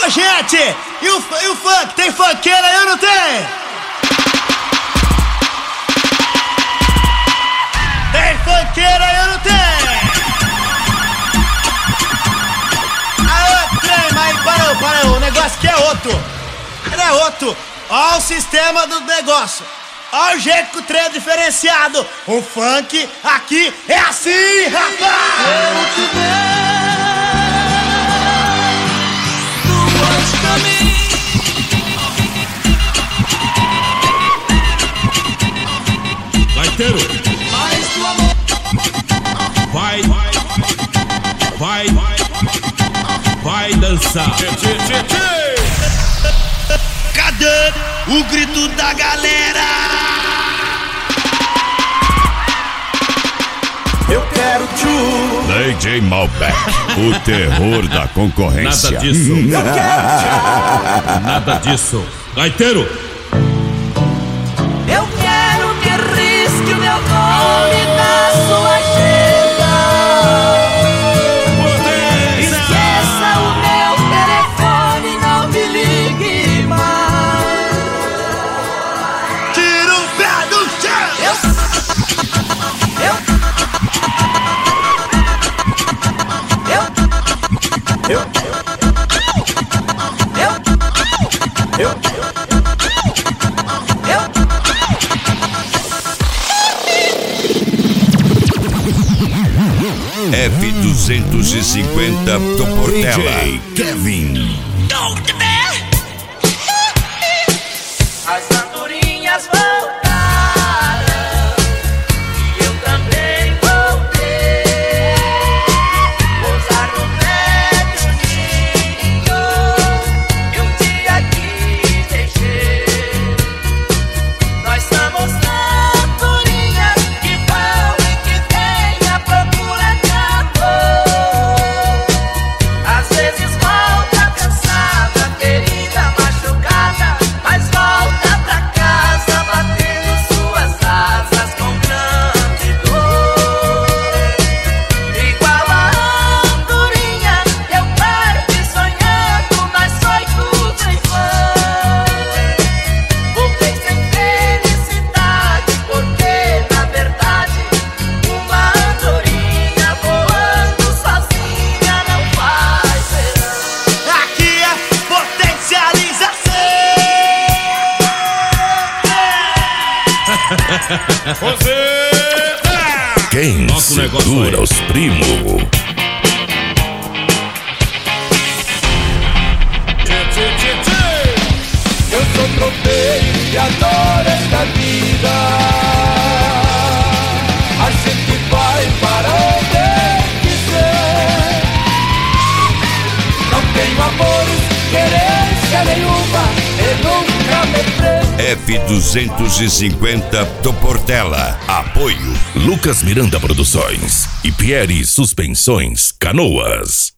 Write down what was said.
Ô, gente, e o funk? Tem funkeira aí ou não tem? Tem funkeira aí ou não tem? Aô, trem, mas parou, o negócio aqui é outro. Ele é outro. Ó o sistema do negócio. Ó o jeito que o trem é diferenciado. O funk aqui é assim, rapaz! Gaiteiro, vai dançar. Cadê o grito da galera? Eu quero tchu. DJ Malbec, o terror da concorrência. Nada disso. Eu quero Nada disso. Gaiteiro, Eu quero que risque o meu nome na sua agenda. Esqueça o meu telefone, não me ligue mais. Tira o pé do chão! F250 do Portela. DJ Kevin. As andorinhas voltaram e eu também voltei. Pousar no pé de um ninho e um dia aqui deixei. Nós somos andorinhas que vão e que vêm à procura de amor. Às vezes volta cansada, ferida, machucada, mas volta pra casa batendo suas asas com grande dor. Igual a andorinha, eu parti sonhando, mas foi tudo em vão. Voltei sem felicidade, porque na verdade uma andorinha voando sozinha não faz verão. Aqui é potencialização! Quem Toca o negócio segura aí. os primos? Eu sou tropeiro e adoro esta vida. A gente vai para onde quiser. Não tenho amores, querência nenhuma, e nunca me prendo. F250 do Portela. Apoio Lucas Miranda Produções e Pierre Suspensões Canoas.